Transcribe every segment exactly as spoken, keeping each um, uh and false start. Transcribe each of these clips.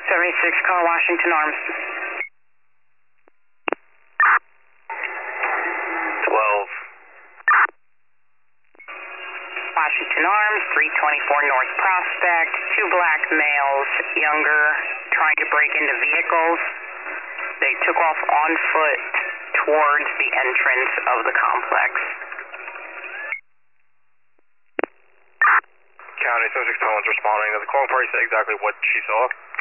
seventy-six, call Washington Arms. twelve. Washington Arms, three twenty-four North Prospect, two black males, younger, trying to break into vehicles. They took off on foot towards the entrance of the complex. County seventy-six twenty-one's responding. Does the calling party say exactly what she saw?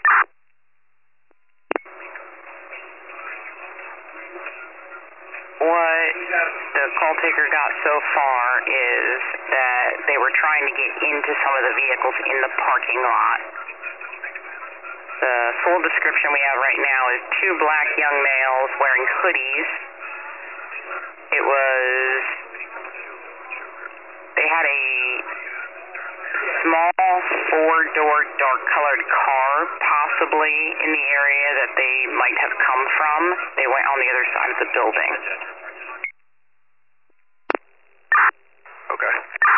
What the call taker got so far is that they were trying to get into some of the vehicles in the parking lot. The full description we have right now is two black young males wearing hoodies. It was, they had a small four-door dark-colored car possibly in the area that they might have come from. They went on the other side of the building. Okay.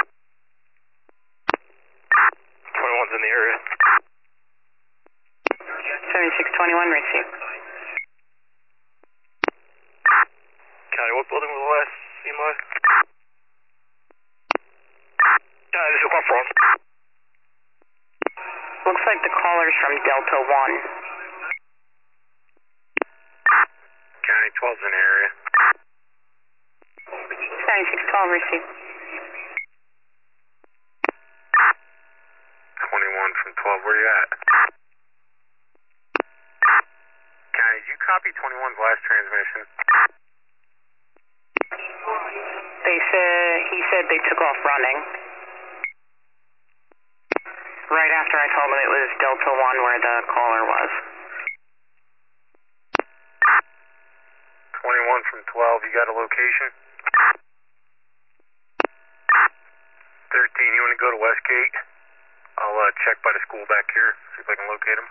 twenty-one's in the area. seventy-six twenty-one, receive. County, what building was the last seen last? County, this is one front. Looks like the caller's from Delta one. County, twelve's in the area. seventy-six twelve, receive. twenty-one from twelve, where you at? County, did you copy twenty-one's last transmission? They said, he said they took off running. Right after I told him it was Delta one where the caller was. twenty-one from twelve, you got a location? thirteen, you want to go to Westgate? I'll uh, check by the school back here, see if I can locate him.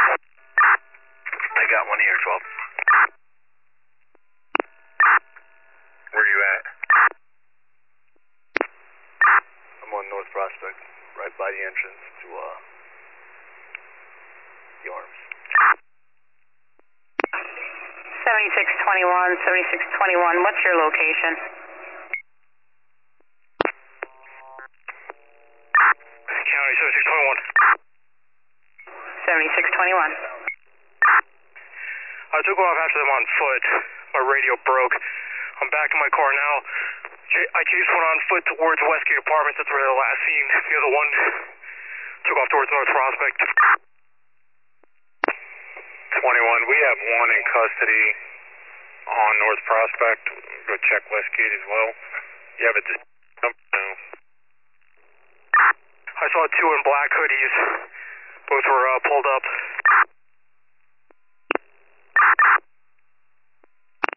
I got one here, twelve. Where are you at? I'm on North Prospect, right by the entrance to uh, the Arms. seventy-six twenty-one, seventy-six twenty-one, what's your location? County, seventy-six twenty-one. seventy-six twenty-one. I took off after them on foot. My radio broke. I'm back in my car now. I chased one on foot towards Westgate Apartments. That's where the last scene. The other one took off towards North Prospect. twenty-one, we have one in custody on North Prospect. Go check Westgate as well. You have it. No. I saw two in black hoodies. Both were uh, pulled up.